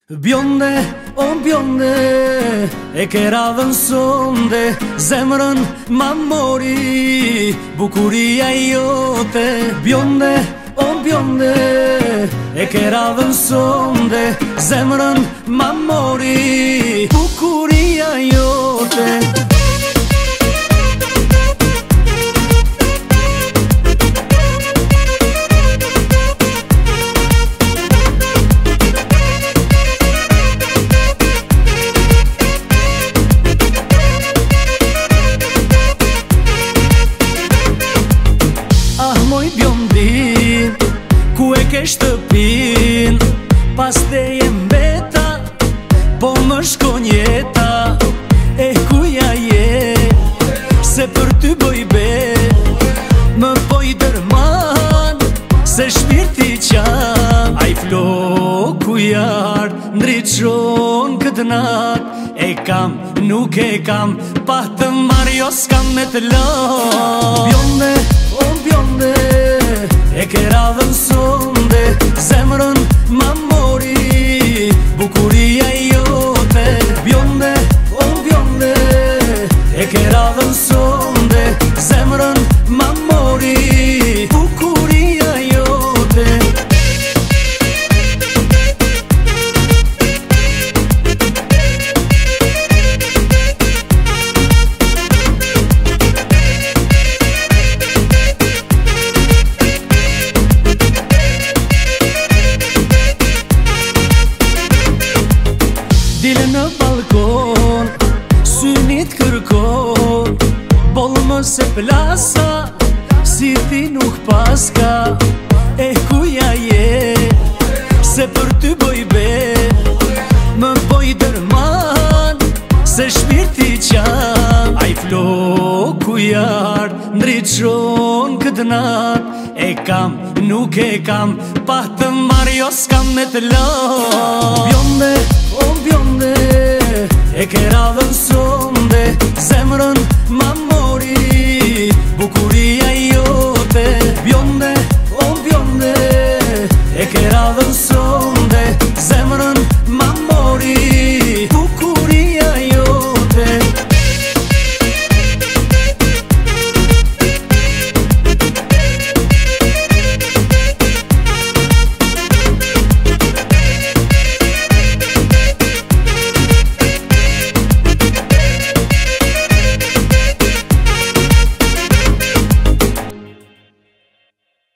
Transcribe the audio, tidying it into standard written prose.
Bjonde, o bjonde, e ke radhën sonde, zemrën ma mori, bukuria jote. Bjonde, o bjonde, e ke radhën sonde, zemrën ma mori, bukuria jote. Ku e ke shtëpin, pas te jem beta, po më shkon jeta. E kuja je, se për ty boj bet, më boj dërman, se shpirti qan. A i floku jar, ndriçon këtë nat, e kam, nuk e kam, pa të marrë jo s'kam me të lan. Bjonde, o bjonde, e ke radhën sonde, zemrën ma mori, bukuria jote. Bjonde, o bjonde, e ke radhën sonde, zemrën ma mori, bukuria jote. Dile në balkon, synit kërkon, bollë më se plasa, si ti nuk paska. E kuja je, se për ty boj bet, më boj dërman, se shpirti qan. A i floku jar, ndriçon këtë nat, e kam, nuk e kam, pa të marrë jo s'kam me të lan. Bjonde, o bjonde, e ke radhën sonde, zemrën ma mori, bukuria jote. Bjonde, o bjonde, e ke radhën sonde,